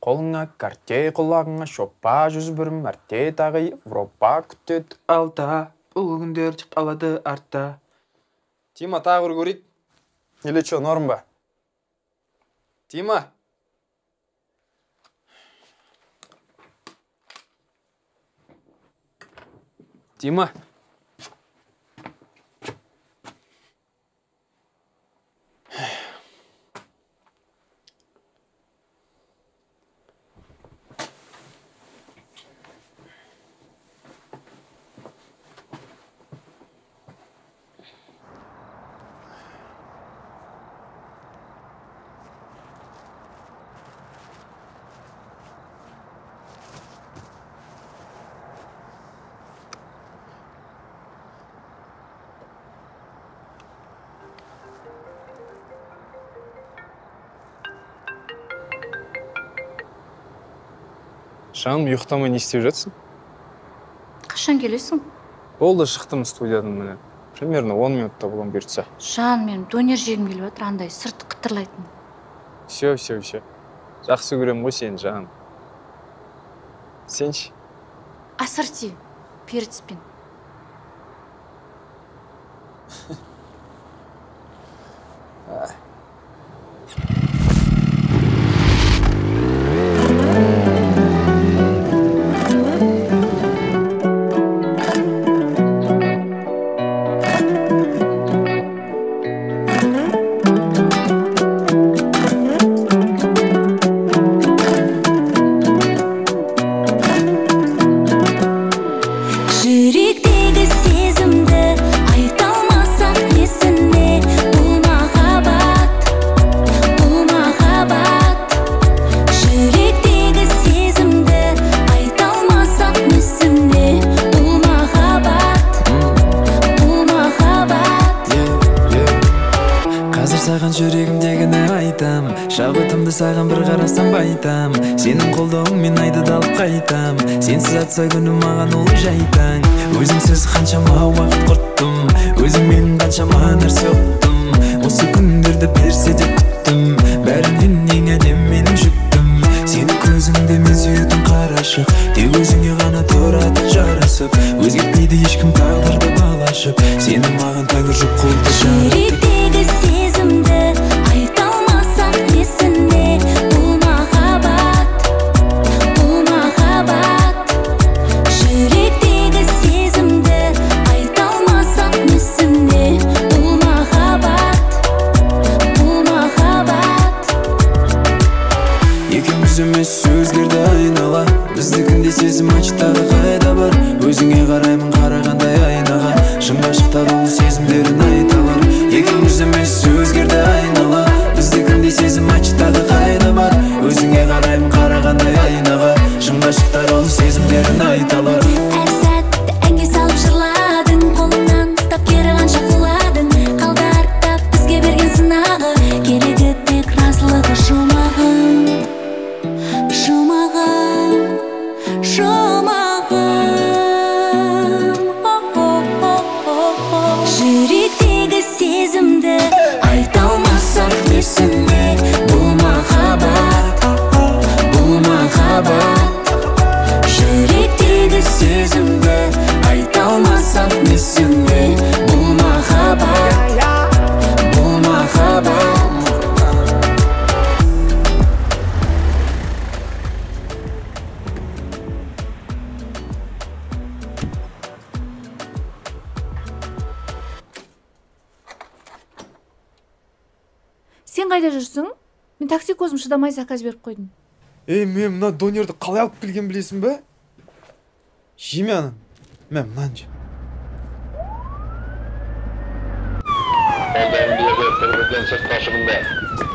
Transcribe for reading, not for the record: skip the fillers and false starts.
Қолыңа картей, құлағыңа шоппа, 101 мәрте тағы Европа күтеді алда, бұл күндер тек қалады артта. Тима, тағы бір көрейік. Или че, норм ба? Тима! Тима! Жаным, ұйықтамай не істеп жатсың? Қашан келесің? Болды, шықтым студиядан міне. Примерно 10 минутта болам бұйыртса. Жан, менің донер жегім келіп жатыр, андай сырты қытырлайтын. Все. Жақсы көрем ғой сені, жаным. Сенші? Ассорти, перецпен. Жүрегімдегіні айтам, шабытымды саған бір қарасам байтам. Сенің қолдауыңмен айды да алып қайтам. Сенсіз атса күнім маған ол жайтаң. Өзіңсіз қаншама уақыт құрттым, өзің менің қаншама нәрсе ұқтым. Осы күндерді берсе де күттім, бәрінен ең әдем менің жүктім. Сені көзіңде мен сүйетін қарашық, тек өзіңе ғана тұрады жарасып. Өзгертпейді ешкім тағдырды балашып, сені маған тәңір жұп қолды жаратып. Сезімді айта алмасам несіне, бұл махаббат, бұл махаббат. Жүректегі сезімді айта алмасам несіне, бұл махаббат, бұл махаббат. Екеуміз емес өзгерді айнала, біздікінде сезім ачтағы қайда бар. Өзіңе қараймын қарағандай айнаға, шын ғашықтар ол сезімдерін айталар. Екеуміз емес өзгерді айнала, біздікінде сезім ачтағы қайда бар. Өзіңе қараймын қарағандай айнаға, шын ғашықтар ол сезімдерін айталар. Әр сәтті әнге салып жырладың, қолымнан ұстап кері қанша құладың. Қалды артта бізге берген сынағы, керегі тек разылығы жұмағым, жұмағым, жұмағым. Жүректегі сезімді айта алмасам несіне, бұл махаббат, бұл махаббат. Жүректегі сезімді айта алмасам несіне, бұл махаббат, бұл махаббат. Сен қайда жүрсің? Мен такси көзім шыдамай заказ беріп қойдым. Мен мына донерді қалай алып келген білесің бе? Жеме аны. Мен мынаны жем. Қолдайын біледі, бірден сыртқа шығынды.